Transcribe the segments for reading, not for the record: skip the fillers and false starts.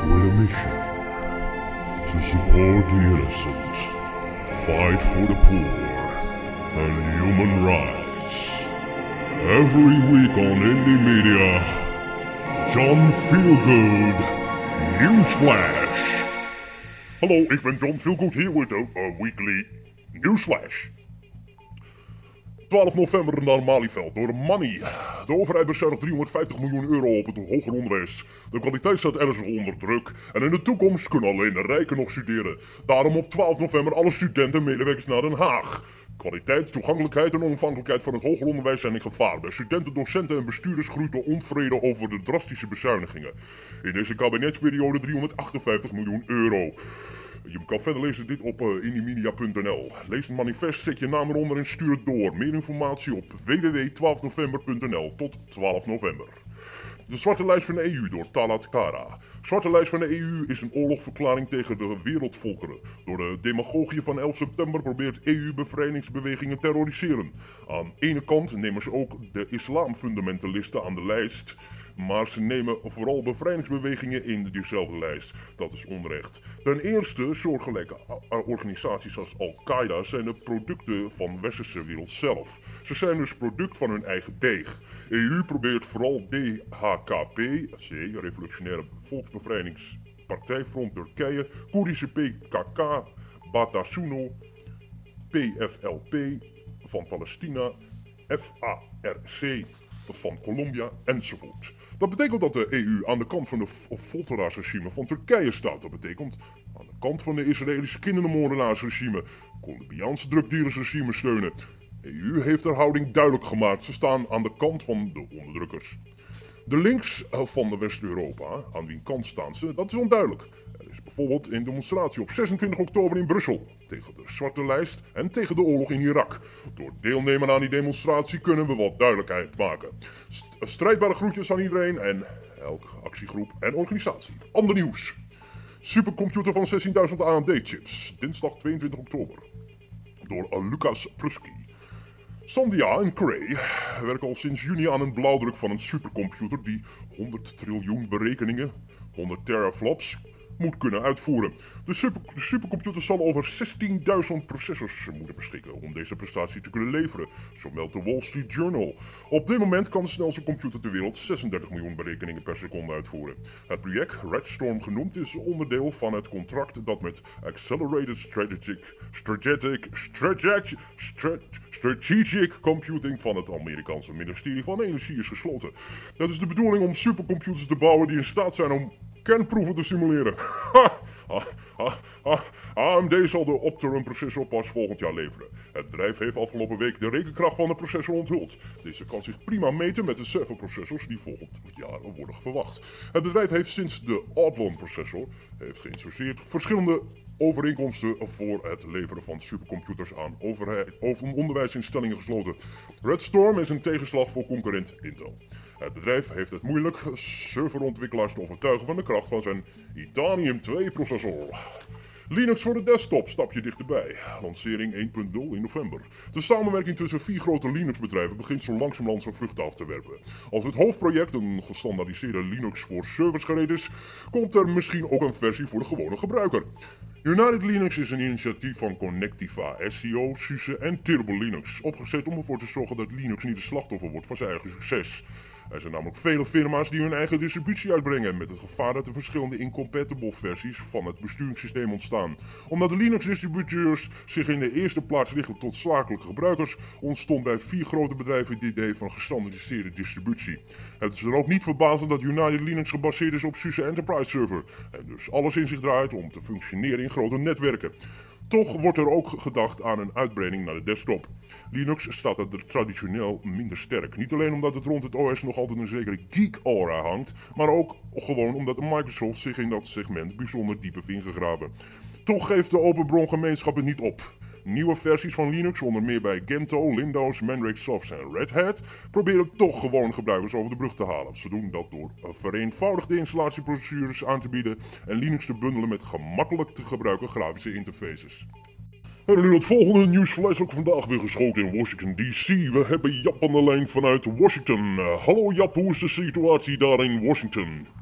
with a mission to support the innocent, fight for the poor, and human rights. Every week on Indie Media, John Feelgood Newsflash. Hallo, ik ben John Feelgood hier with a weekly Newsflash. 12 november naar Malieveld door Money. De overheid bezuinigt 350 miljoen euro op het hoger onderwijs. De kwaliteit staat ernstig onder druk. En in de toekomst kunnen alleen de rijken nog studeren. Daarom op 12 november alle studenten en medewerkers naar Den Haag. Kwaliteit, toegankelijkheid en onafhankelijkheid van het hoger onderwijs zijn in gevaar. Bij studenten, docenten en bestuurders groeit de onvrede over de drastische bezuinigingen. In deze kabinetsperiode 358 miljoen euro. Je kan verder lezen dit op indiemedia.nl. Lees het manifest, zet je naam eronder en stuur het door. Meer informatie op www.12november.nl tot 12 november. De zwarte lijst van de EU door Talat Kara. Zwarte lijst van de EU is een oorlogsverklaring tegen de wereldvolkeren. Door de demagogie van 11 september probeert EU bevrijdingsbewegingen terroriseren. Aan de ene kant nemen ze ook de islamfundamentalisten aan de lijst. Maar ze nemen vooral bevrijdingsbewegingen in diezelfde lijst. Dat is onrecht. Ten eerste, soortgelijke organisaties als Al-Qaeda zijn de producten van de westerse wereld zelf. Ze zijn dus product van hun eigen deeg. EU probeert vooral DHKP, Revolutionaire Volksbevrijdingspartij Front Turkije, Koerdische PKK, Batasuna, PFLP van Palestina, FARC van Colombia enzovoort. Dat betekent dat de EU aan de kant van de folteraarsregime van Turkije staat. Dat betekent aan de kant van de Israëlische kindermoordenaarsregime, Colombiaanse drugdealersregime steunen. De EU heeft haar houding duidelijk gemaakt. Ze staan aan de kant van de onderdrukkers. De links van de West-Europa, aan wie kant staan ze, dat is onduidelijk. Er is bijvoorbeeld een demonstratie op 26 oktober in Brussel tegen de zwarte lijst en tegen de oorlog in Irak. Door deelnemen aan die demonstratie kunnen we wat duidelijkheid maken. Strijdbare groetjes aan iedereen en elke actiegroep en organisatie. Ander nieuws. Supercomputer van 16.000 AMD-chips. Dinsdag 22 oktober. Door Lucas Prusky. Sandia en Cray werken al sinds juni aan een blauwdruk van een supercomputer die 100 triljoen berekeningen, 100 teraflops, moet kunnen uitvoeren. De supercomputer zal over 16.000 processors moeten beschikken om deze prestatie te kunnen leveren, zo meldt de Wall Street Journal. Op dit moment kan de snelste computer ter wereld 36 miljoen berekeningen per seconde uitvoeren. Het project, Redstorm genoemd, is onderdeel van het contract dat met Accelerated Strategic Computing van het Amerikaanse ministerie van Energie is gesloten. Dat is de bedoeling om supercomputers te bouwen die in staat zijn om kernproeven te simuleren. AMD zal de Opteron processor pas volgend jaar leveren. Het bedrijf heeft afgelopen week de rekenkracht van de processor onthuld. Deze kan zich prima meten met de serverprocessors die volgend jaar worden verwacht. Het bedrijf heeft sinds de Athlon processor geïntroduceerd verschillende overeenkomsten voor het leveren van supercomputers aan onderwijsinstellingen gesloten. Redstorm is een tegenslag voor concurrent Intel. Het bedrijf heeft het moeilijk serverontwikkelaars te overtuigen van de kracht van zijn Itanium 2 processor. Linux voor de desktop, stapje dichterbij. Lancering 1.0 in november. De samenwerking tussen 4 grote Linux-bedrijven begint zo langzamerhand zijn vruchten af te werpen. Als het hoofdproject een gestandaardiseerde Linux voor servers gereed is, komt er misschien ook een versie voor de gewone gebruiker. United Linux is een initiatief van Connectiva, SEO, SUSE en Turbo Linux, opgezet om ervoor te zorgen dat Linux niet de slachtoffer wordt van zijn eigen succes. Er zijn namelijk vele firma's die hun eigen distributie uitbrengen, met het gevaar dat er verschillende incompatible versies van het besturingssysteem ontstaan. Omdat de Linux-distributeurs zich in de eerste plaats richten tot zakelijke gebruikers, ontstond bij 4 grote bedrijven het idee van gestandaardiseerde distributie. Het is er ook niet verbazend dat United Linux gebaseerd is op SUSE Enterprise Server, en dus alles in zich draait om te functioneren in grote netwerken. Toch wordt er ook gedacht aan een uitbreiding naar de desktop. Linux staat er traditioneel minder sterk. Niet alleen omdat het rond het OS nog altijd een zekere geek-aura hangt, maar ook gewoon omdat Microsoft zich in dat segment bijzonder diep heeft ingegraven. Toch geeft de open bron gemeenschap het niet op. Nieuwe versies van Linux, onder meer bij Gentoo, Windows, Mandrake Soft en Red Hat, proberen toch gewoon gebruikers over de brug te halen. Ze doen dat door vereenvoudigde installatieprocedures aan te bieden en Linux te bundelen met gemakkelijk te gebruiken grafische interfaces. En nu het volgende nieuwsflash, ook vandaag weer geschoten in Washington DC. We hebben Jap aan de lijn vanuit Washington. Hallo Jap, hoe is de situatie daar in Washington?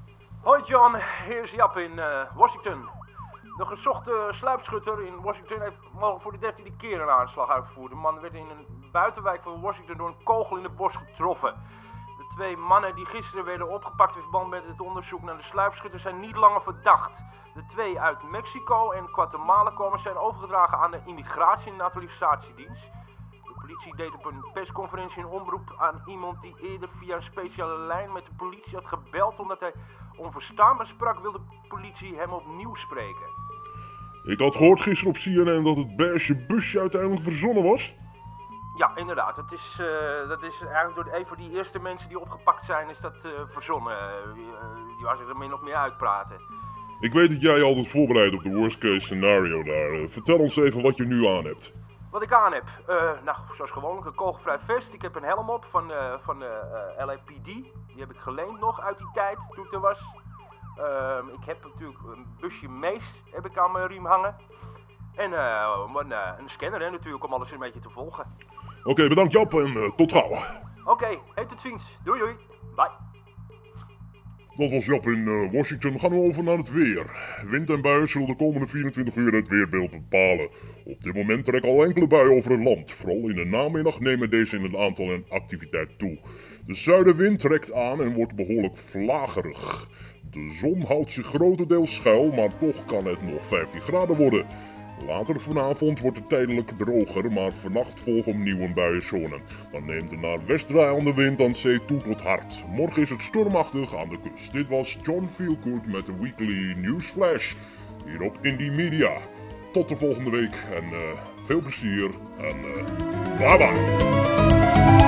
Hoi John, hier is Jap in Washington. De gezochte sluipschutter in Washington heeft mogelijk voor de 13e keer een aanslag uitgevoerd. De man werd in een buitenwijk van Washington door een kogel in het borst getroffen. De 2 mannen die gisteren werden opgepakt in verband met het onderzoek naar de sluipschutter zijn niet langer verdacht. De 2 uit Mexico en Guatemala komen zijn overgedragen aan de Immigratie- en Naturalisatiedienst. De politie deed op een persconferentie een oproep aan iemand die eerder via een speciale lijn met de politie had gebeld omdat hij onverstaanbaar sprak, wilde de politie hem opnieuw spreken. Ik had gehoord gisteren op CNN dat het beige busje uiteindelijk verzonnen was. Ja, inderdaad. Dat is eigenlijk door een van die eerste mensen die opgepakt zijn, is dat verzonnen. Die was er min of meer uitpraten. Ik weet dat jij je altijd voorbereidt op de worst case scenario daar. Vertel ons even wat je nu aan hebt. Wat ik aan heb? Nou, zoals gewoonlijk een kogelvrij vest. Ik heb een helm op van LAPD. Die heb ik geleend nog uit die tijd, toen ik er was. Ik heb natuurlijk een busje mees heb ik aan mijn riem hangen. En een scanner hè, natuurlijk om alles een beetje te volgen. Oké, bedankt Jap en tot gauw. Oké, tot ziens. Doei doei. Bye. Dat was Jap in Washington. Gaan we over naar het weer. Wind en buien zullen de komende 24 uur het weerbeeld bepalen. Op dit moment trekken al enkele buien over het land. Vooral in de namiddag nemen deze in het aantal en activiteit toe. De zuidenwind trekt aan en wordt behoorlijk vlagerig. De zon houdt zich grotendeels schuil, maar toch kan het nog 15 graden worden. Later vanavond wordt het tijdelijk droger, maar vannacht volgt opnieuw een buienzone. Dan neemt de naar west draaiende wind aan zee toe tot hard. Morgen is het stormachtig aan de kust. Dit was John Feelgood met de Weekly News Flash hier op Indie Media. Tot de volgende week en veel plezier en bye bye.